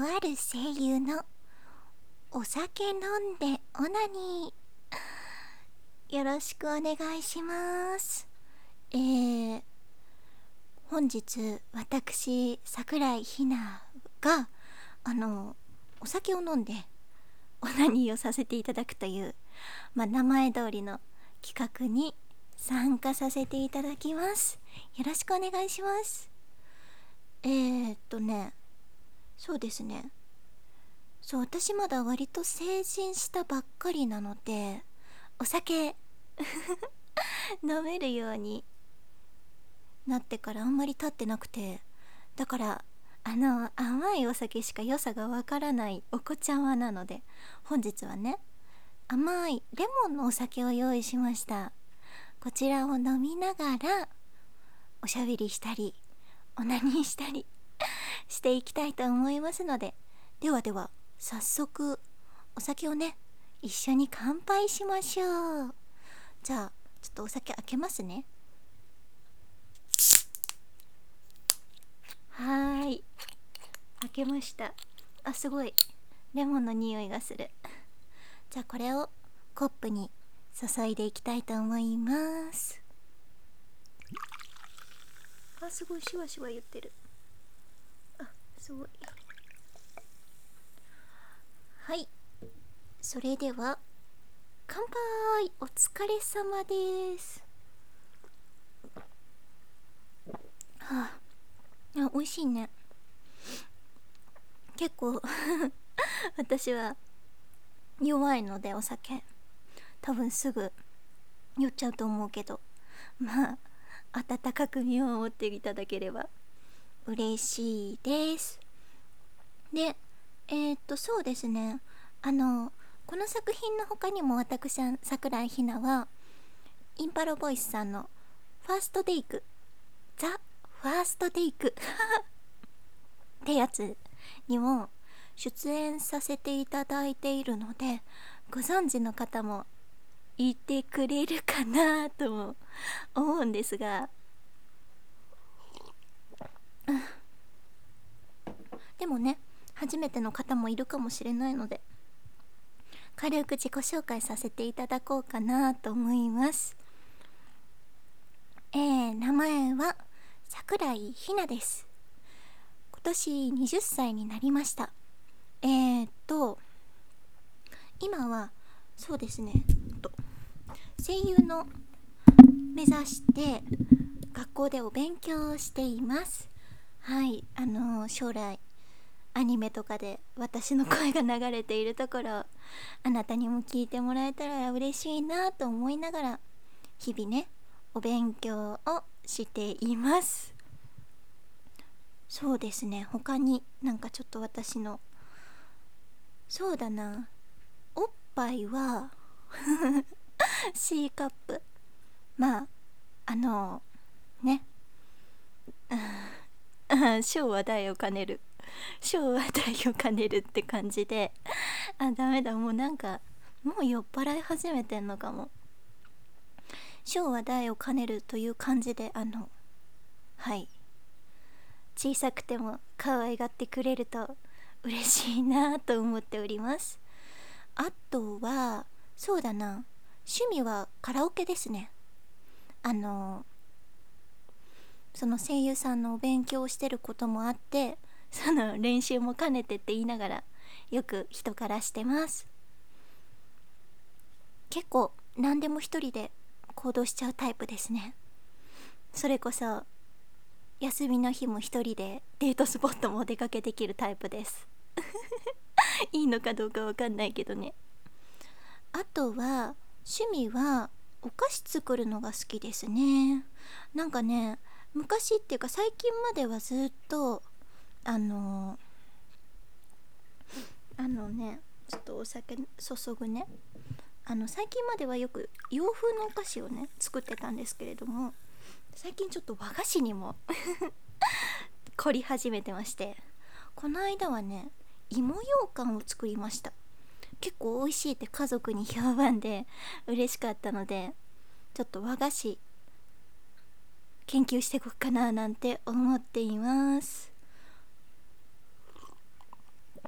ある声優のお酒飲んでオナニー、よろしくお願いします。本日私桜井ひながお酒を飲んでオナニーをさせていただくという、名前通りの企画に参加させていただきます。よろしくお願いします。そうですね。そう、私まだ割と成人したばっかりなので、お酒飲めるようになってからあんまり経ってなくて、だから甘いお酒しか良さがわからないお子ちゃまなので、本日はね、甘いレモンのお酒を用意しました。こちらを飲みながらおしゃべりしたりオナニーしたりしていきたいと思いますので、では早速お酒をね、一緒に乾杯しましょう。じゃあちょっとお酒開けますね。開けました。あ、すごいレモンの匂いがする。じゃあこれをコップに注いでいきたいと思います。あ、すごいシュワシュワ言ってる。あ、すごい。はい、それでは乾杯。お疲れ様です。美味しいね。結構私は弱いので、お酒多分すぐ酔っちゃうと思うけど、温かく見守っていただければ嬉しいです。で、そうですね、この作品の他にも私桜井ひなはインパロボイスさんのファーストテイク、ザ・ファーストテイクってやつにも出演させていただいているので、ご存知の方もいてくれるかなとも思うんですが、でもね、初めての方もいるかもしれないので、軽く自己紹介させていただこうかなと思います。名前は桜井ひなです。今年20歳になりました。今はそうですね、声優の目指して学校でお勉強をしています。はい、将来アニメとかで私の声が流れているところ、あなたにも聞いてもらえたら嬉しいなと思いながら、日々ね、お勉強をしています。そうですね、他になんかちょっと私の、そうだな、おっぱいはC カップ、あのね小は大を兼ねる、小は大を兼ねるって感じで、ダメだ、もうなんかもう酔っ払い始めてんのかも。小は大を兼ねるという感じで、はい、小さくても可愛がってくれると嬉しいなと思っております。あとはそうだな、趣味はカラオケですね。その声優さんのお勉強をしてることもあって、その練習も兼ねてって言いながらよく人からしてます。結構何でも一人で行動しちゃうタイプですね。それこそ休みの日も一人でデートスポットもお出かけできるタイプですいいのかどうかわかんないけどね。あとは趣味はお菓子作るのが好きですね。なんかね、昔っていうか最近まではずっとちょっとお酒注ぐね、最近まではよく洋風のお菓子をね作ってたんですけれども、最近ちょっと和菓子にも凝り始めてまして、この間はね、芋ようかんを作りました。結構美味しいって家族に評判で嬉しかったので、ちょっと和菓子研究していこうかななんて思っています。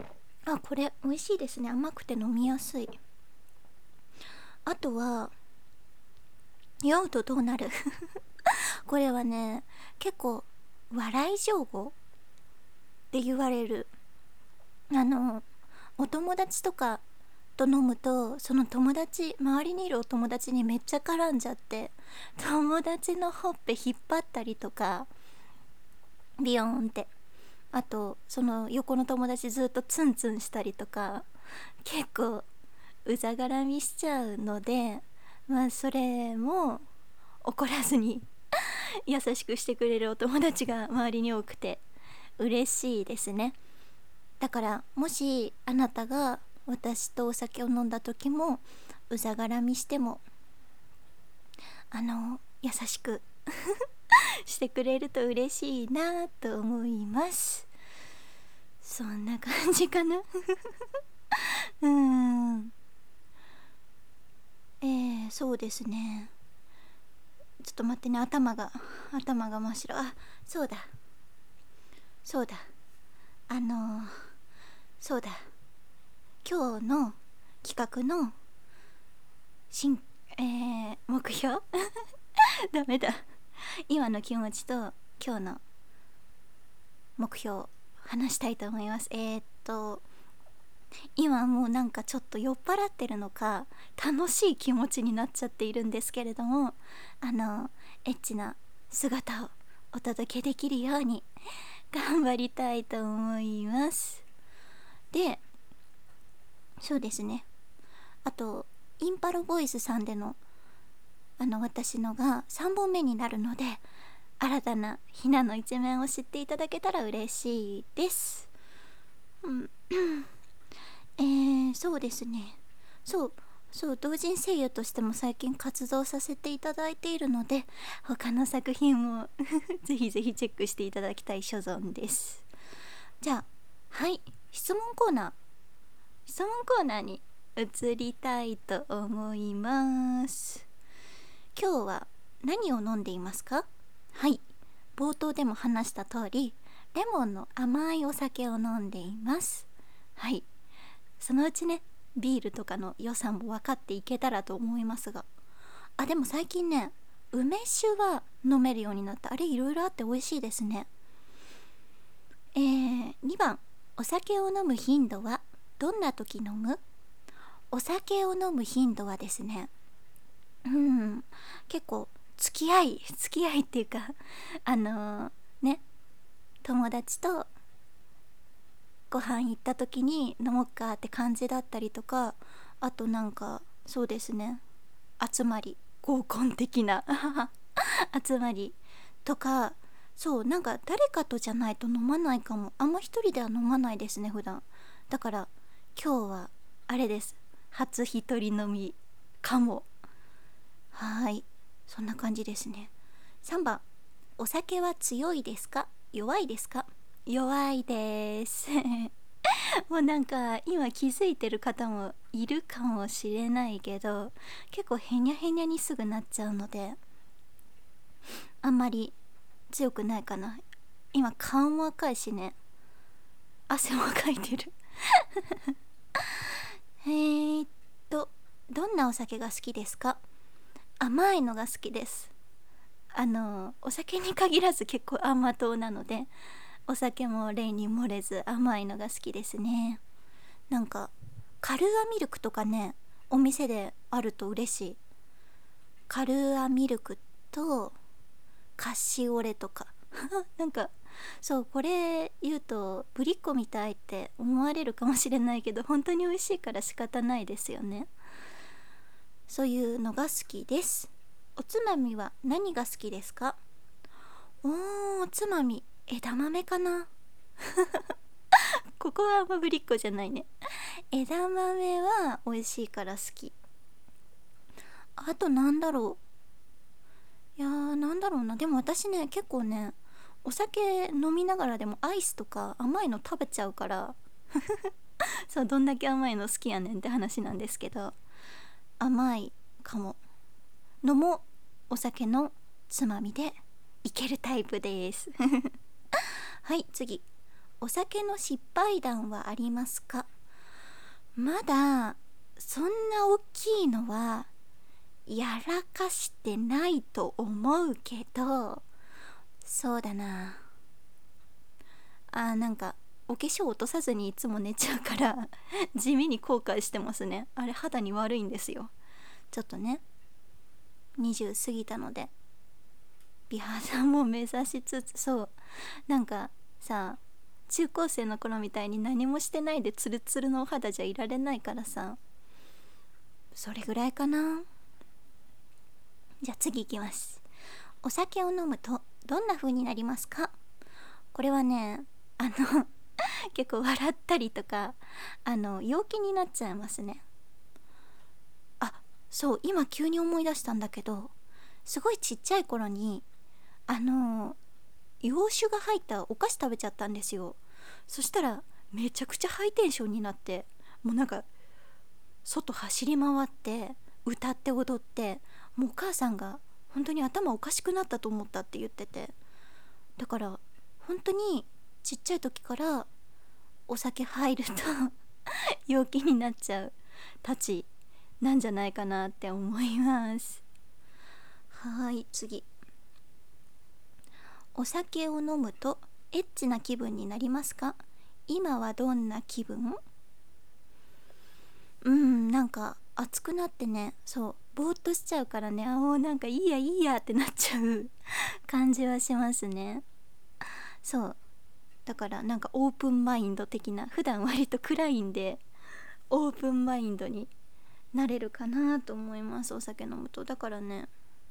これ美味しいですね。甘くて飲みやすい。あとは酔うとどうなるこれはね、結構笑い上手って言われる。お友達とかと飲むと、その友達、周りにいるお友達にめっちゃ絡んじゃって、友達のほっぺ引っ張ったりとか、ビヨーンって、あとその横の友達ずっとツンツンしたりとか、結構うざがらみしちゃうので、それも怒らずに優しくしてくれるお友達が周りに多くて嬉しいですね。だからもしあなたが私とお酒を飲んだ時もうざがらみしても優しくしてくれると嬉しいなと思います。そんな感じかなそうですね。ちょっと待ってね、頭が真っ白。そうだそうだそうだ、今日の企画の新、目標ダメだ、今の気持ちと今日の目標を話したいと思います。今もうなんかちょっと酔っ払ってるのか楽しい気持ちになっちゃっているんですけれども、エッチな姿をお届けできるように頑張りたいと思います。で、そうですね、あとインパロボイスさんでの私のが3本目になるので、新たなひなの一面を知っていただけたら嬉しいです。そうですね、同人声優としても最近活動させていただいているので、他の作品もぜひぜひチェックしていただきたい所存です。じゃあ、はい、質問コーナーに移りたいと思います。今日は何を飲んでいますか？はい、冒頭でも話した通り、レモンの甘いお酒を飲んでいます。はい、そのうちね、ビールとかの良さも分かっていけたらと思いますが、でも最近ね、梅酒は飲めるようになった。あれいろいろあって美味しいですね。2番、お酒を飲む頻度はどんな時飲む？お酒を飲む頻度はですね、結構付き合いっていうかね、友達とご飯行った時に飲もうかって感じだったりとか、あとなんかそうですね、集まり、合コン的な集まりとか、そうなんか誰かとじゃないと飲まないかも。あんま一人では飲まないですね普段。だから今日はあれです、初一人飲みかも。はい、そんな感じですね。3番、お酒は強いですか弱いですか？弱いですもうなんか今気づいてる方もいるかもしれないけど、結構へにゃへにゃにすぐなっちゃうので、あんまり強くないかな。今顔も赤いしね、汗もかいてるどんなお酒が好きですか？甘いのが好きです。お酒に限らず結構甘党なので、お酒も例に漏れず甘いのが好きですね。なんかカルーアミルクとかね、お店であると嬉しい。カルーアミルクとカシオレとかなんかそうこれ言うとぶりっ子みたいって思われるかもしれないけど、本当に美味しいから仕方ないですよね。そういうのが好きです。おつまみは何が好きですか？おつまみ枝豆かなここはあんまぶりっ子じゃないね。枝豆は美味しいから好き。あとなんだろう、なんだろうな。でも私ね、結構ね、お酒飲みながらでもアイスとか甘いの食べちゃうからそうどんだけ甘いの好きやねんって話なんですけど、甘いかものもお酒のつまみでいけるタイプですはい、次、お酒の失敗談はありますか？ まだそんな大きいのはやらかしてないと思うけど、そうだななんかお化粧落とさずにいつも寝ちゃうから地味に後悔してますね。あれ肌に悪いんですよ。ちょっとね、20過ぎたので美肌も目指しつつ、そうなんかさ、中高生の頃みたいに何もしてないでツルツルのお肌じゃいられないからさ、それぐらいかな。じゃあ次いきます。お酒を飲むとどんな風になりますか？これはね、結構笑ったりとか陽気になっちゃいますね。あ、そう今急に思い出したんだけど、すごいちっちゃい頃に洋酒が入ったお菓子食べちゃったんですよ。そしたらめちゃくちゃハイテンションになって、もうなんか外走り回って歌って踊って、もうお母さんが本当に頭おかしくなったと思ったって言ってて、だから本当にちっちゃい時からお酒入ると陽気になっちゃうたちなんじゃないかなって思います。はい、次。お酒を飲むとエッチな気分になりますか？今はどんな気分？なんか熱くなってね、そうぼーっとしちゃうからね、もうなんかいいやいいやってなっちゃう感じはしますね。そうだからなんかオープンマインド的な、普段割と暗いんでオープンマインドになれるかなと思います、お酒飲むと。だからね、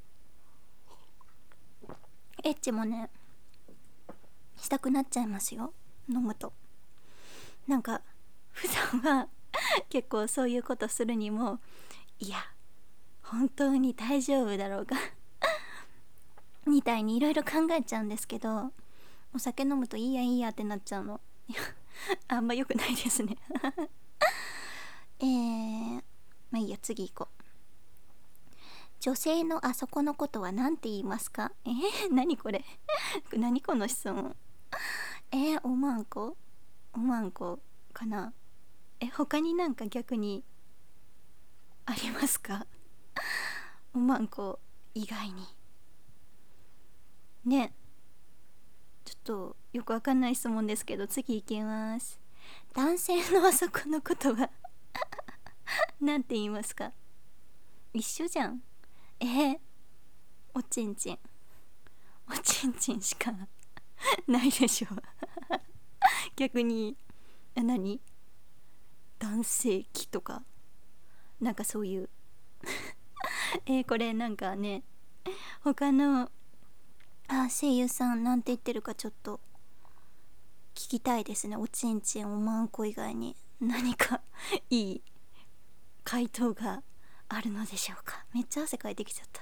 エッチもねしたくなっちゃいますよ、飲むと。なんか普段は結構そういうことするにも、いや本当に大丈夫だろうかみたいにいろいろ考えちゃうんですけど、お酒飲むといいやいいやってなっちゃうの。いやあんま良くないですねまあいいや、次行こう。女性のあそこのことは何て言いますか？何これ何この質問。おまんこ、おまんこかな。他になんか逆にありますか？おまんこ以外にね。ちょっとよくわかんない質問ですけど、次いきます。男性のあそこのことはなんて言いますか？一緒じゃん。おちんちん、おちんちんしかないでしょ逆に。何、男性器とかなんかそういうこれなんかね、他の声優さんなんて言ってるかちょっと聞きたいですね。おちんちんおまんこ以外に何かいい回答があるのでしょうか。めっちゃ汗かいてきちゃった。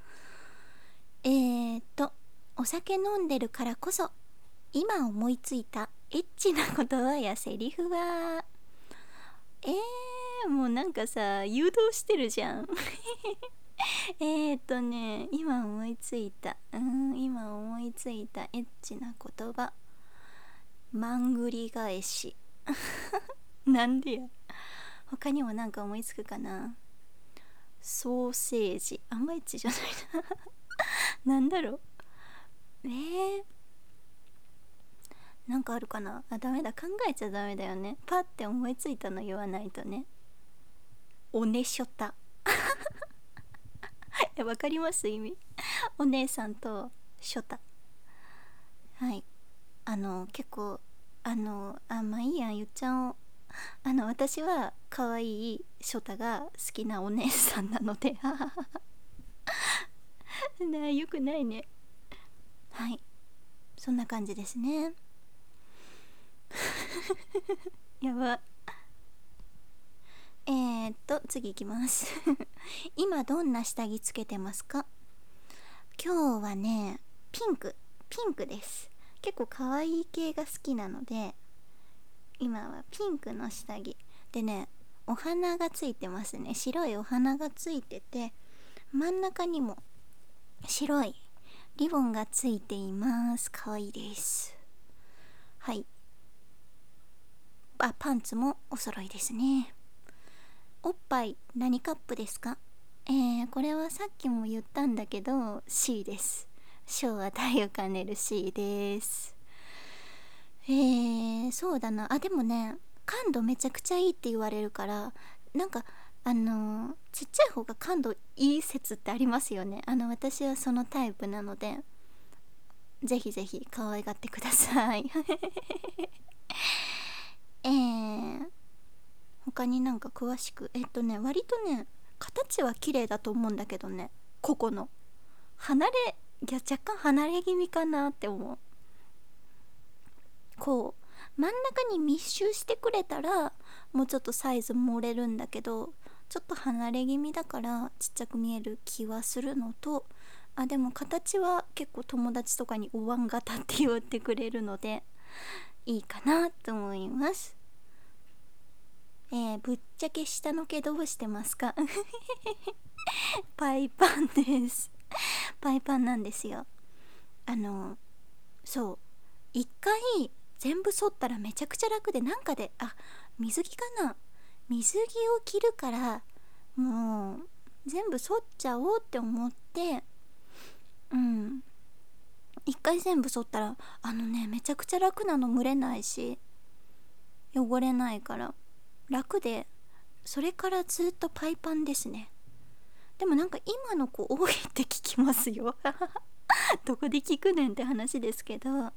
お酒飲んでるからこそ今思いついたエッチな言葉やセリフは、もうなんかさ誘導してるじゃん今思いついた、今思いついたエッチな言葉、まんぐり返しなんでや。他にもなんか思いつくかな。ソーセージ、あんまエッチじゃないななんだろう。なんかあるかな。ダメだ、考えちゃダメだよね。パッて思いついたの言わないとね。おねしょたわかります意味。お姉さんとショタ。はい、結構まあいいや言っちゃおう。私は可愛いショタが好きなお姉さんなのでよくないね。はい、そんな感じですねやば。次いきます今どんな下着つけてますか？今日はね、ピンクです。結構可愛い系が好きなので、今はピンクの下着でね、お花がついてますね。白いお花がついてて、真ん中にも白いリボンがついています。可愛いです。はい。パンツもお揃いですね。 おっぱい何カップですか？これはさっきも言ったんだけど C です。昭和太を兼ねる C です。そうだなあ。でもね、感度めちゃくちゃいいって言われるから、なんかちっちゃい方が感度いい説ってありますよね。私はそのタイプなので、ぜひぜひ可愛がってください。他になんか詳しく、割とね形は綺麗だと思うんだけどね、個々の離れ、いや若干離れ気味かなって思う。こう真ん中に密集してくれたらもうちょっとサイズ盛れるんだけど、ちょっと離れ気味だからちっちゃく見える気はするのと、でも形は結構友達とかにお椀型って言ってくれるのでいいかなと思います。ぶっちゃけ下の毛どうしてますか？パイパンです。パイパンなんですよ。そう、一回全部剃ったらめちゃくちゃ楽で、なんかで水着かな、水着を着るからもう全部剃っちゃおうって思って、一回全部剃ったらめちゃくちゃ楽なの。蒸れないし汚れないから楽で、それからずっとパイパンですね。でもなんか今の子多いって聞きますよ。どこで聞くねんって話ですけど、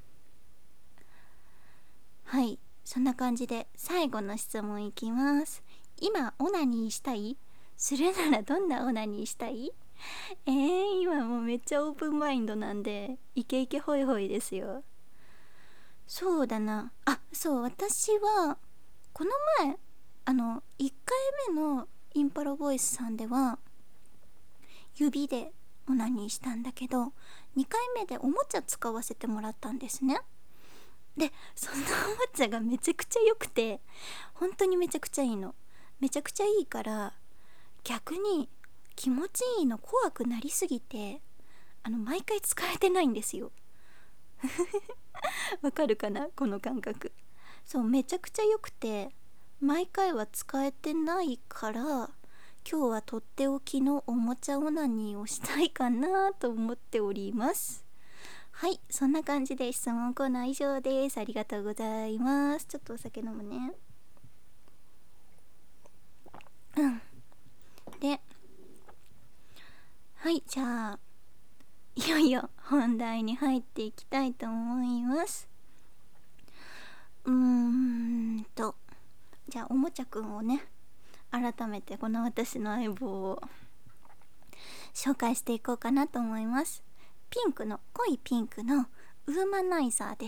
はい、そんな感じで最後の質問いきます。今オナニーしたい？するならどんなオナニーしたい？今もうめっちゃオープンマインドなんでイケイケホイホイですよ。そうだなそう、私はこの前1回目のインパラボイスさんでは指でオナニーしたんだけど、2回目でおもちゃ使わせてもらったんですね。でそのおもちゃがめちゃくちゃ良くて、本当にめちゃくちゃいいの。めちゃくちゃいいから逆に気持ちいいの怖くなりすぎて毎回使えてないんですよ。わかるかなこの感覚。そう、めちゃくちゃ良くて毎回は使えてないから、今日はとっておきのおもちゃオナニーをしたいかなと思っております。はい、そんな感じで質問コーナー以上です。ありがとうございます。ちょっとお酒飲むね。で、はい、じゃあいよいよ本題に入っていきたいと思います。じゃあおもちゃくんをね、改めてこの私の相棒を紹介していこうかなと思います。濃いピンクのウーマナイザーです。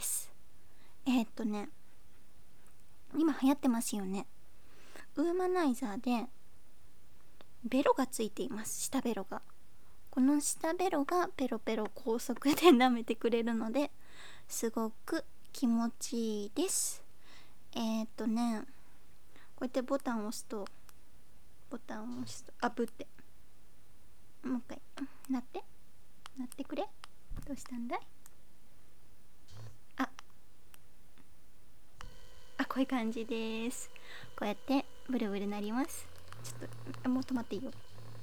今流行ってますよね。ウーマナイザーでベロがついています。下ベロが、この下ベロがペロペロ高速で舐めてくれるのですごく気持ちいいです。こうやってボタンを押すとブってもう一回なってくれ。どうしたんだい？こういう感じです。こうやってブルブルなります。ちょっともう止まっていいよ。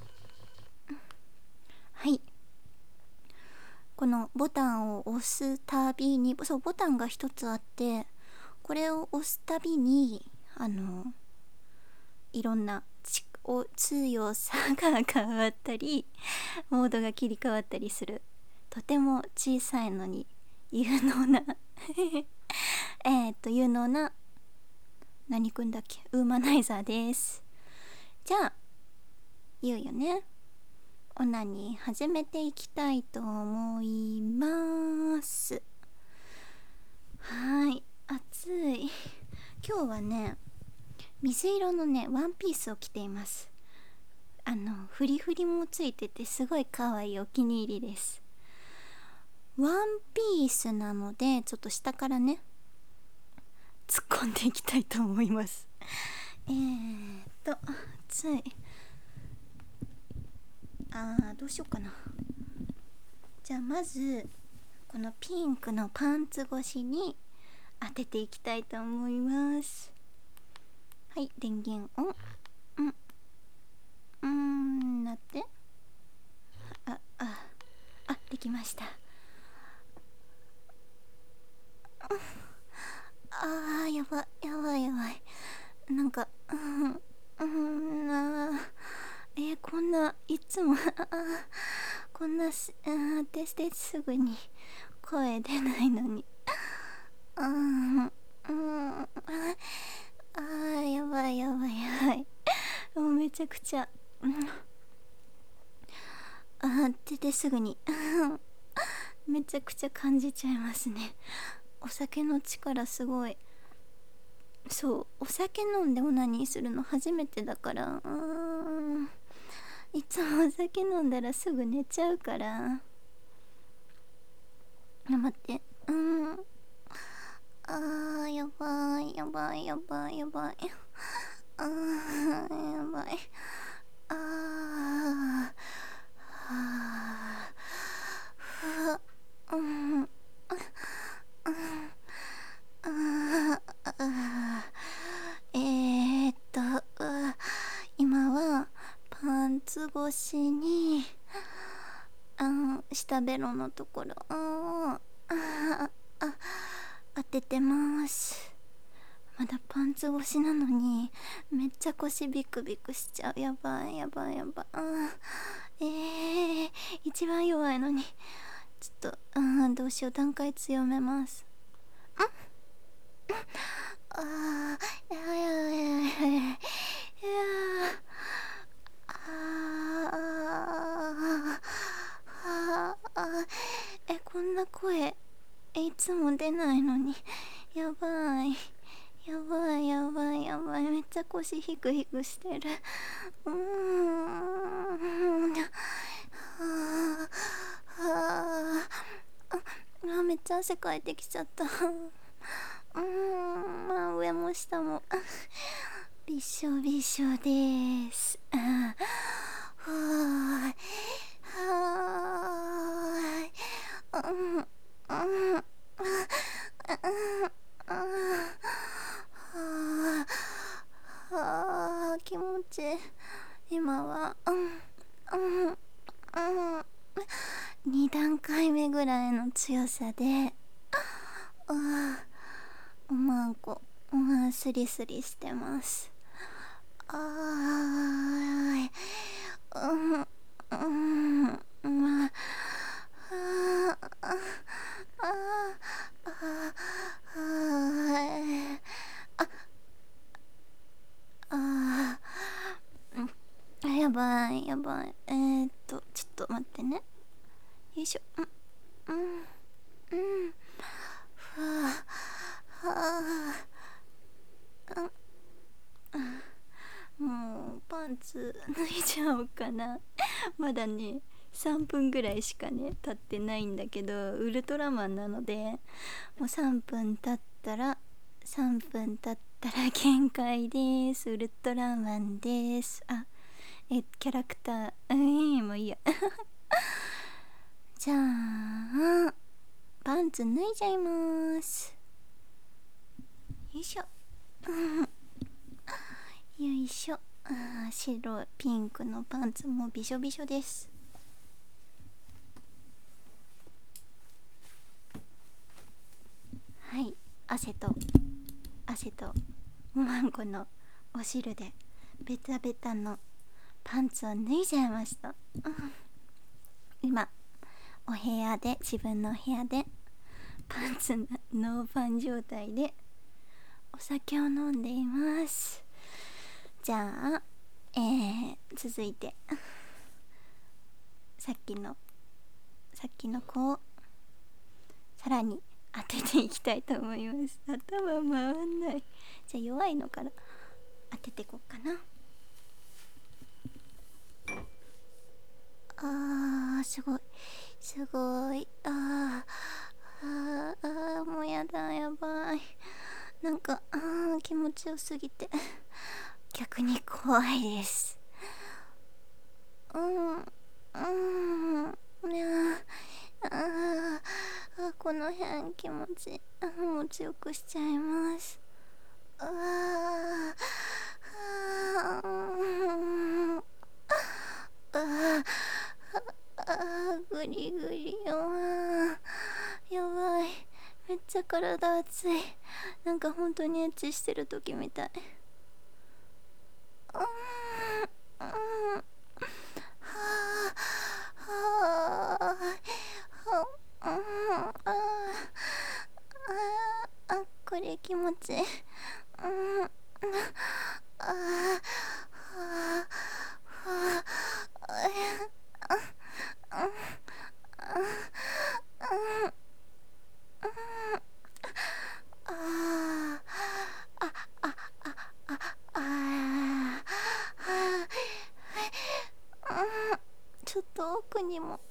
はい、このボタンを押すたびに、そう、ボタンが一つあって、これを押すたびにいろんな強さが変わったりモードが切り替わったりする、とても小さいのに有能な有能な何くんだっけ、ウーマナイザーです。じゃあいよいよね、オナニー始めていきたいと思います。はい、暑い。今日はね水色のねワンピースを着ています。フリフリもついててすごい可愛いお気に入りです。ワンピースなのでちょっと下からね突っ込んでいきたいと思います。暑い。どうしようかな。じゃあまずこのピンクのパンツ越しに当てていきたいと思います。はい、電源オン。 なって。できました。やばいやばいやばい。なんかこんないつもこんなテステすぐに声出ないのに。やばいやばいやばい。もうめちゃくちゃ出てすぐにめちゃくちゃ感じちゃいますね。お酒の力すごい。そう、お酒飲んでオナニーするの初めてだから、いつもお酒飲んだらすぐ寝ちゃうから。待って。やばいやばいやばいやばい。やばい。あーはあうんえーっと今はパンツ越しに下ベロのところを当ててます。まだパンツ越しなのにめっちゃ腰ビクビクしちゃう。やばいやばいやばい。一番弱いのにちょっとどうしよう。段階強めます。やばいやばいやばいやばい。こんな声いつも出ないのに。やばいやばいやばいやばい。めっちゃ腰ヒクヒクしてる。めっちゃ汗かいてきちゃった。上も下もびしょびしょです。気持ちいい。今は2段階目ぐらいの強さでおまんこスリスリしてます。あーいやばいやばい。ちょっと待ってね。よいしょ。ふわもうパンツ脱いじゃおうかな。まだね3分ぐらいしかね経ってないんだけど、ウルトラマンなのでもう3分経ったら限界です。ウルトラマンです。キャラクターもういいやじゃあパンツ脱いじゃいます。よいしょよいしょ。白ピンクのパンツもびしょびしょです。はい、汗とおまんこのお汁でベタベタのパンツを脱いじゃいました。今自分のお部屋でパンツノーパン状態でお酒を飲んでいます。じゃあ続いてさっきの子をさらに当てていきたいと思います。頭回んない。じゃあ弱いのから当てていこうかな。すごいもうやだ。やばい。なんか気持ちよすぎて逆に怖いです。この辺気持ちもう強くしちゃいます。 リグリ。やばい。めっちゃ体熱い。なんか本当にエッチしてる時みたい。はあ、これ気持ちいい。ちょっと奥にも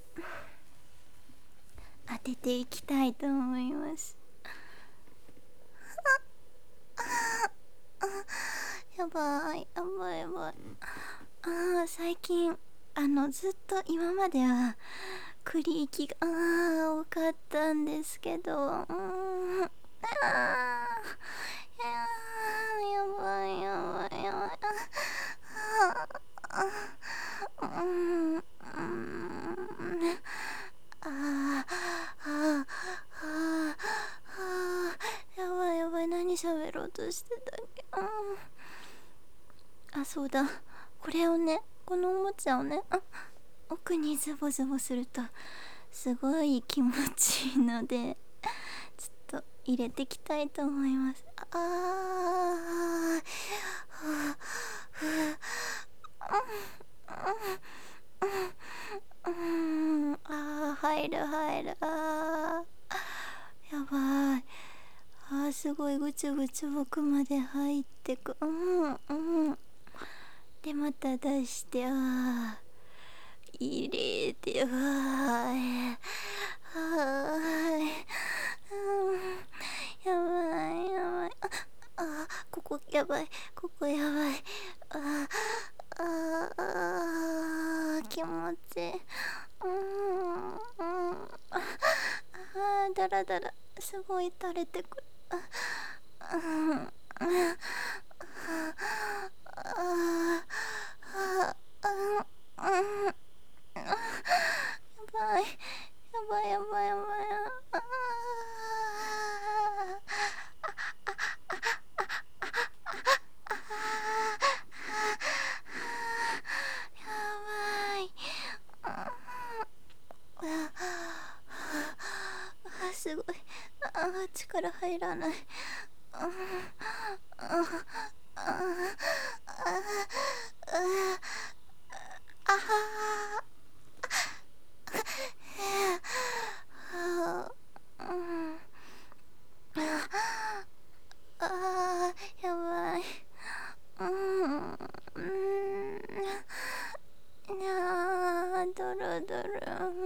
当てていきたいと思います。やばいやばいやばい。最近ずっと今まではクリーキが多かったんですけど、やばいやばいやばい。やばいやばい、何喋ろうとしてたっけ。そうだ、これをね、このおもちゃをね、奥にズボズボするとすごい気持ちいいので、ちょっと入れていきたいと思います。入る入る。やばい。すごいぐちゅぐちゅ奥まで入ってく。でまた出して、入れて、やばいやばい。ここやばい、ここやばい。気持ちいい。だらだらすごい垂れてくる。やばいやばいやばいやばい。すごい。力入らない。やばい。ドロドロ。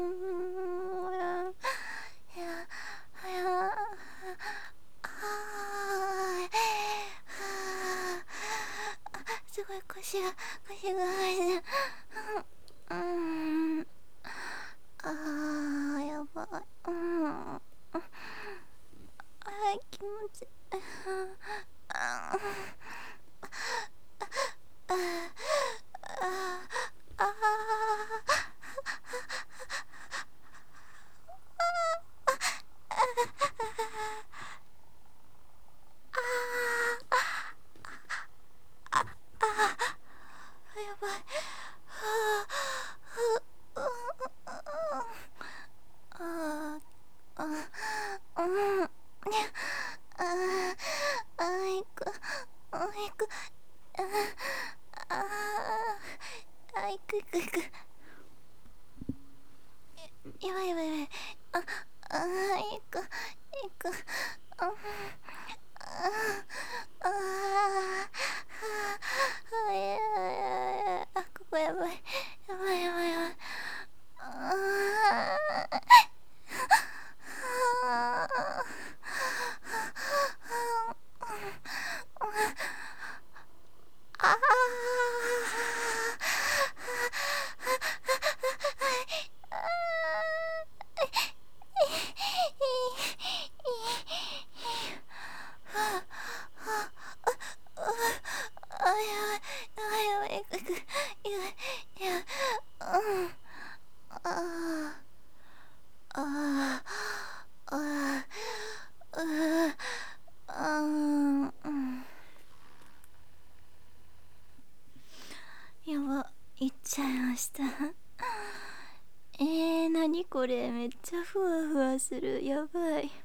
すごい腰が入る。やばい。気持ちいい。やばい。 ちゃいました。何これ、めっちゃふわふわする。やばい。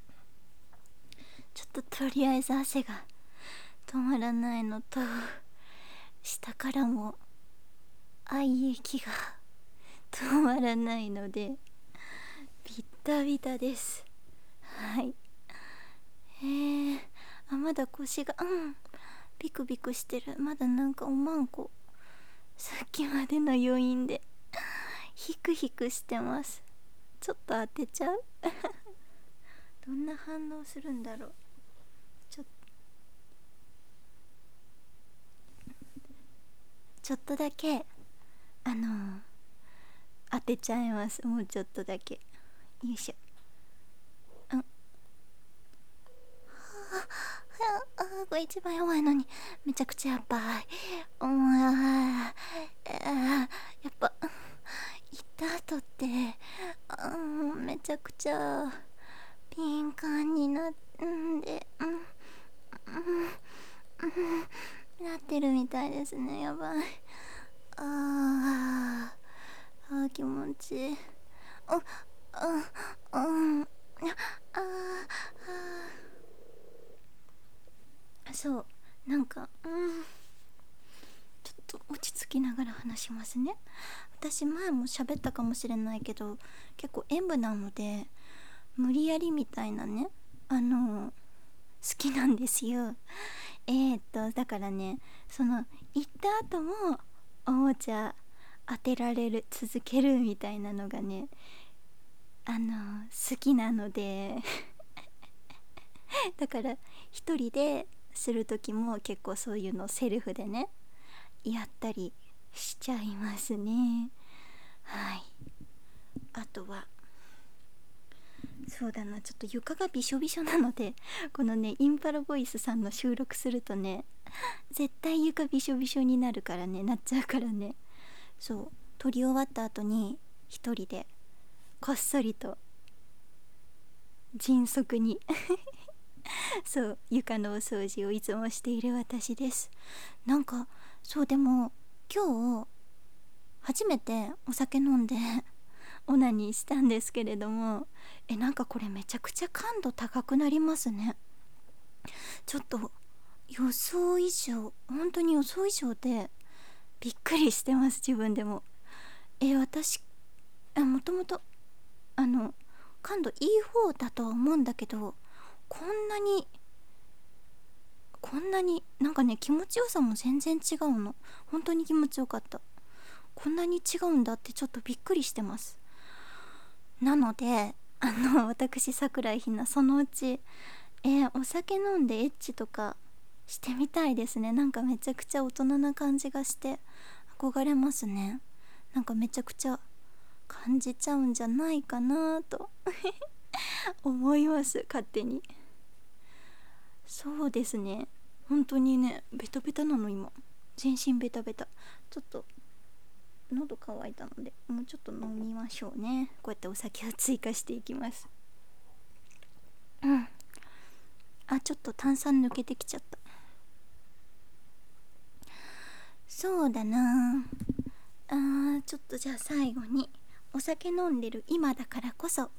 ちょっととりあえず汗が止まらないのと、下からも愛液が止まらないのでビッタビタです。はい。まだ腰がビクビクしてる。まだなんかおまんこ、さっきまでの余韻でヒクヒクしてます。ちょっと当てちゃうどんな反応するんだろう。ちょっとだけ当てちゃいます。もうちょっとだけ。よいしょ。これ一番弱いのにめちゃくちゃやばい。やっぱ行った後ってめちゃくちゃ敏感になってるみたいですね。やばい。気持ちいい。そう、なんかちょっと落ち着きながら話しますね。私前も喋ったかもしれないけど、結構演舞なので無理やりみたいなね、好きなんですよ。だからね、その行った後もおもちゃ当てられる、続けるみたいなのがね、好きなのでだから一人でする時も結構そういうのセルフでねやったりしちゃいますね。はい。あとはそうだな、ちょっと床がびしょびしょなので、このねインパラボイスさんの収録するとね、絶対床びしょびしょになるからね、なっちゃうからね。そう、撮り終わった後に一人でこっそりと迅速にそう床のお掃除をいつもしている私です。なんかそう、でも今日初めてお酒飲んでオナニーしたんですけれども、なんかこれめちゃくちゃ感度高くなりますね。ちょっと予想以上、本当に予想以上でびっくりしてます、自分でも。私もともと感度いい方だとは思うんだけど、こんなになんかね、気持ちよさも全然違うの。本当に気持ちよかった。こんなに違うんだってちょっとびっくりしてます。なので私桜井ひな、そのうちお酒飲んでエッチとかしてみたいですね。なんかめちゃくちゃ大人な感じがして憧れますね。なんかめちゃくちゃ感じちゃうんじゃないかなと思います、勝手に。そうですね、本当にね、ベタベタなの今、全身ベタベタ。ちょっと喉乾いたのでもうちょっと飲みましょうね。こうやってお酒を追加していきます。ちょっと炭酸抜けてきちゃった。そうだなちょっとじゃあ最後にお酒飲んでる今だからこそ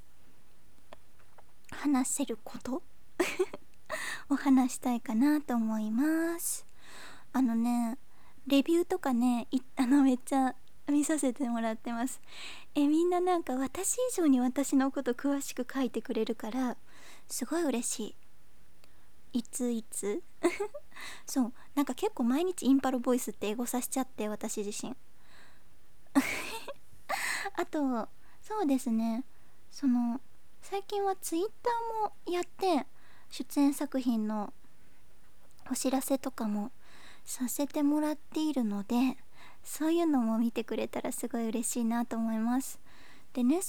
話せることを話したいかなと思います。レビューとかね、めっちゃ見させてもらってます。みんななんか私以上に私のこと詳しく書いてくれるからすごい嬉しい。いつそう、なんか結構毎日インパルボイスって英語させちゃって、私自身あとそうですね、最近はツイッターもやって出演作品のお知らせとかもさせてもらっているので、そういうのも見てくれたらすごい嬉しいなと思います。でね、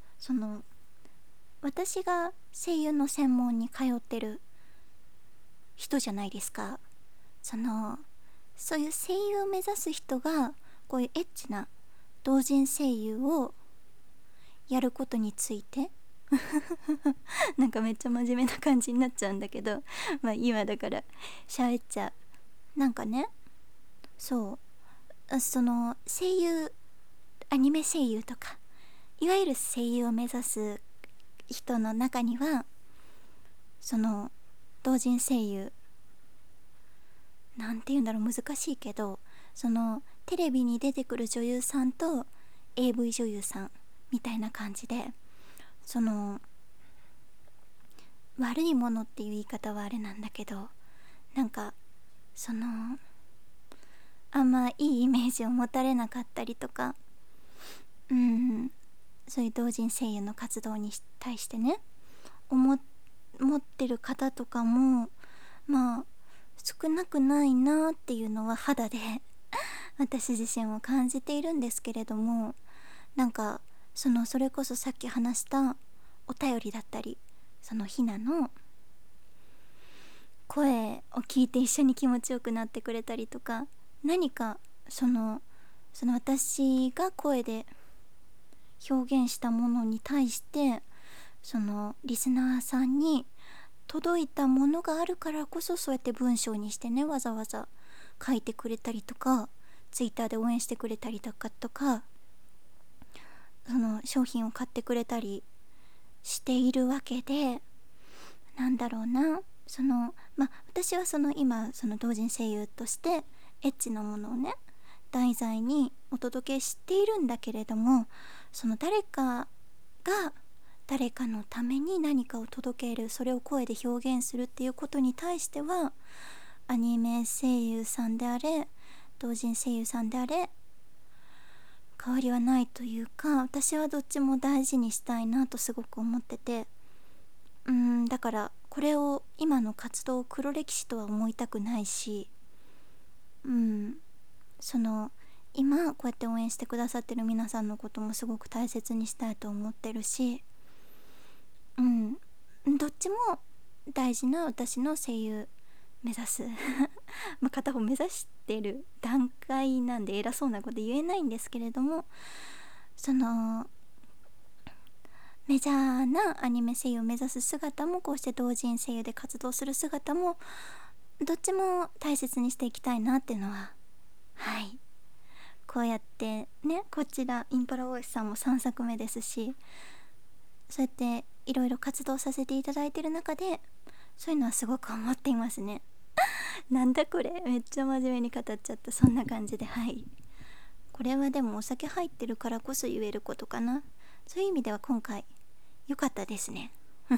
私が声優の専門に通ってる人じゃないですか。そういう声優を目指す人がこういうエッチな同人声優をやることについてなんかめっちゃ真面目な感じになっちゃうんだけど、まあ今だから喋っちゃう。なんかね、そうその声優、アニメ声優とかいわゆる声優を目指す人の中には、その同人声優、なんて言うんだろう、難しいけど、そのテレビに出てくる女優さんと AV 女優さんみたいな感じで、その悪いものっていう言い方はあれなんだけど、なんかそのあんまいいイメージを持たれなかったりとか、そういう同人声優の活動に対してね、持ってる方とかもまあ少なくないなっていうのは肌で私自身も感じているんですけれども、なんかそれこそさっき話したお便りだったり、そのひなの声を聞いて一緒に気持ちよくなってくれたりとか、何かその私が声で表現したものに対してそのリスナーさんに届いたものがあるからこそ、そうやって文章にしてね、わざわざ書いてくれたりとか、ツイッターで応援してくれたりとか、その商品を買ってくれたりしているわけで、なんだろうな、私は今同人声優としてエッチなものをね題材にお届けしているんだけれども、その誰かが誰かのために何かを届ける、それを声で表現するっていうことに対しては、アニメ声優さんであれ同人声優さんであれ変わりはないというか、私はどっちも大事にしたいなとすごく思ってて、だからこれを今の活動を黒歴史とは思いたくないし、今こうやって応援してくださってる皆さんのこともすごく大切にしたいと思ってるし、どっちも大事な私の声優目指す片方目指してる段階なんで偉そうなこと言えないんですけれども、メジャーなアニメ声優を目指す姿も、こうして同人声優で活動する姿も、どっちも大切にしていきたいなっていうのは、こうやってね、こちらインパラボイスさんも3作目ですし、そうやっていろいろ活動させていただいてる中で、そういうのはすごく思っていますねなんだこれ、めっちゃ真面目に語っちゃった。そんな感じで、これはでもお酒入ってるからこそ言えることかな。そういう意味では今回良かったですね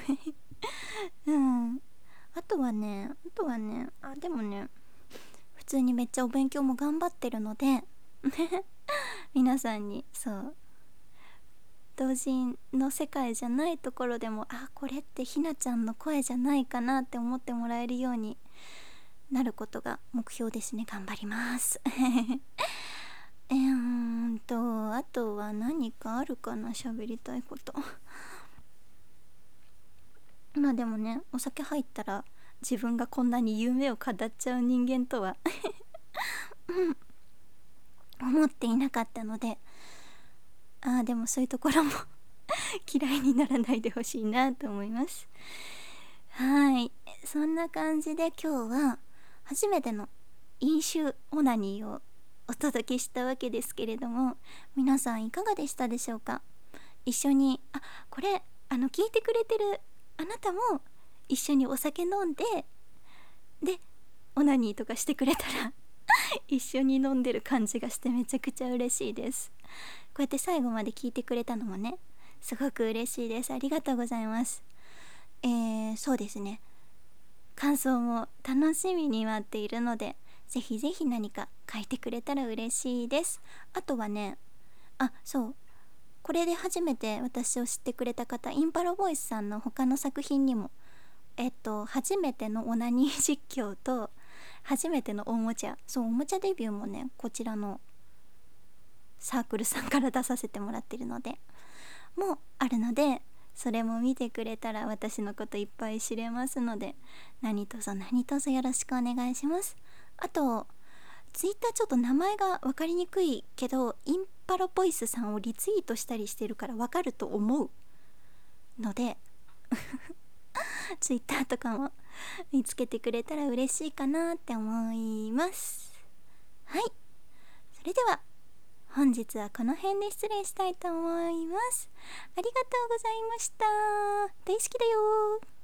あとはね、でもね、普通にめっちゃお勉強も頑張ってるので皆さんに同人の世界じゃないところでも、これってひなちゃんの声じゃないかなって思ってもらえるようになることが目標ですね。頑張りますあとは何かあるかな、喋りたいことでもね、お酒入ったら自分がこんなに夢を語っちゃう人間とは思っていなかったので、でもそういうところも嫌いにならないでほしいなと思います。そんな感じで今日は初めての飲酒オナニーをお届けしたわけですけれども、皆さんいかがでしたでしょうか。一緒にこれ聞いてくれてるあなたも一緒にお酒飲んでオナニーとかしてくれたら一緒に飲んでる感じがしてめちゃくちゃ嬉しいです。こうやって最後まで聞いてくれたのもね、すごく嬉しいです。ありがとうございます。そうですね、感想も楽しみに待っているので、ぜひぜひ何か書いてくれたら嬉しいです。あとはね、これで初めて私を知ってくれた方、インパラボイスさんの他の作品にも初めてのオナニー実況と初めてのおもちゃデビューもね、こちらのサークルさんから出させてもらってるのでもあるので、それも見てくれたら私のこといっぱい知れますので、何卒よろしくお願いします。あとツイッターちょっと名前が分かりにくいけど、インパラボイスさんをリツイートしたりしてるから分かると思うのでツイッターとかも見つけてくれたら嬉しいかなって思います。 それでは本日はこの辺で失礼したいと思います。ありがとうございました。大好きだよ。